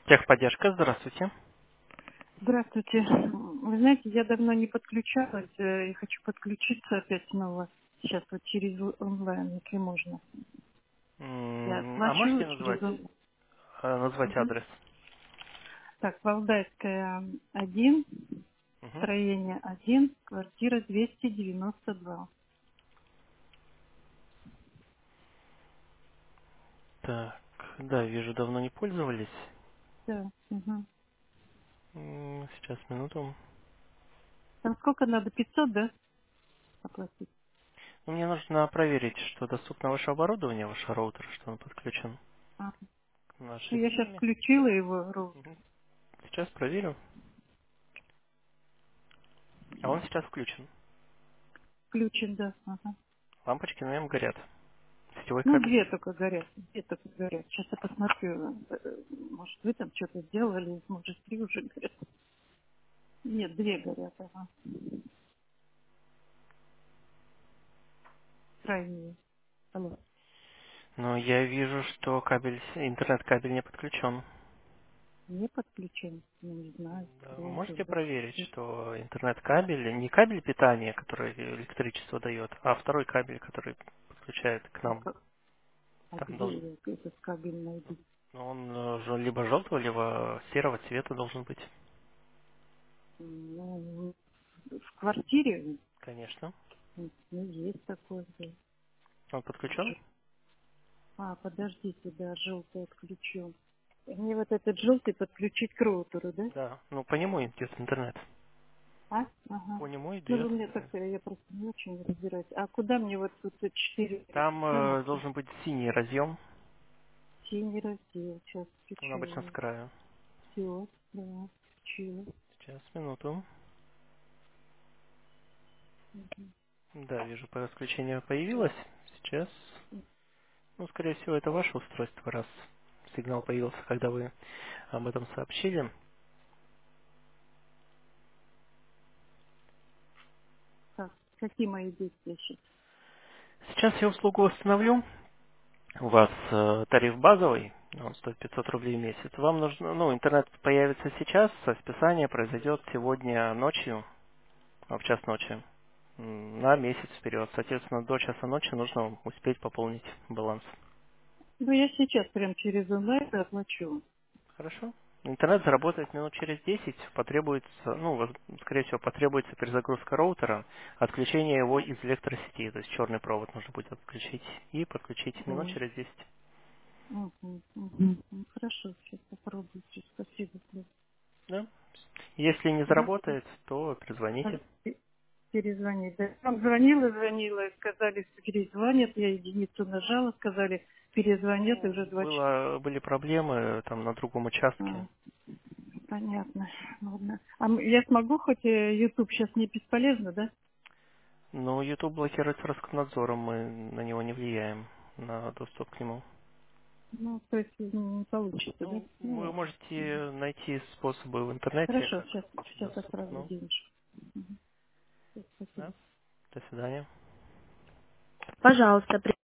Техподдержка, здравствуйте. Здравствуйте. Вы знаете, я давно не подключалась и хочу подключиться опять снова. Сейчас вот через онлайн, если можно. Я А плачу можете через онлайн. назвать Мгм. адрес? Так, Валдайская, 1, Мгм. строение 1, квартира 292. Так, да, вижу, давно не пользовались. Да. Мгм. Сейчас, минуту. Там сколько надо? 500, да, оплатить? Мне нужно проверить, что доступно ваше оборудование, ваш роутер, что он подключен А. к Ну, нашей я сейчас системе. включила его, Мгм. Сейчас проверю. А он сейчас включен. включен, да. Ага. Лампочки на нем горят. Сетевой Ну, кабель. две только горят. Две только горят. Сейчас я посмотрю. Может, вы там что-то сделали, может, три уже горят. Нет, две горят, ага. Крайние. Алло. Но я вижу, что кабель, интернет-кабель не подключен. Не подключен? Ну, не знаю, Да, вы скрою можете тогда. проверить, что интернет-кабель, не кабель питания, который электричество дает, а второй кабель, который подключает к А, нам. а Там где должен, я этот кабель найду? он либо желтого, либо серого цвета должен быть. Ну, в квартире Конечно. ну, есть такой. Да. Он подключен? Подождите, да, желтый отключен. Мне вот этот желтый подключить к роутеру, да? Да. Ну, по нему идет интернет. Ага. По нему Ну, вы идет. мне так, я просто не очень разбираюсь. А куда мне вот тут 4 Там разъема? должен быть синий разъем. Синий раздел. Сейчас Он обычно с включаю. краю. Все, да, включила. Сейчас, минуту. Мгм. Да, вижу, подключение появилось. Сейчас. Ну, скорее всего, это ваше устройство, раз сигнал появился, когда вы об этом сообщили. Так, какие мои действия сейчас? Сейчас я услугу восстановлю. У вас тариф базовый, он стоит 500 рублей в месяц. Вам нужно, ну, интернет появится сейчас, а списание произойдет сегодня ночью, в час ночи, на месяц вперед. Соответственно, до часа ночи нужно успеть пополнить баланс. Ну, я сейчас прям через онлайн оплачу. Хорошо? Интернет заработает минут через 10, потребуется, ну, скорее всего, потребуется перезагрузка роутера, отключение его из электросети, то есть черный провод нужно будет отключить и подключить минут Ой. через 10. Ну, хорошо, сейчас попробую. Спасибо. Да. Да? Если не Ага. заработает, то перезвоните. Перезвонить. Да. Там звонила, сказали, что перезвонят. Я единицу нажала, сказали, перезвонят, и Ну, уже 2 часа. были проблемы там на другом участке. Понятно. Ладно. Я смогу, хоть YouTube сейчас не бесполезно, да? Но YouTube блокируется Роскомнадзором, мы на него не влияем, на доступ к нему. Ну, то есть не получится, да? Ну, Ну, вы ладно. можете найти способы в интернете, Хорошо, как получить сейчас доступ к отправлю нему. денежку. Спасибо. Да? До свидания. Пожалуйста,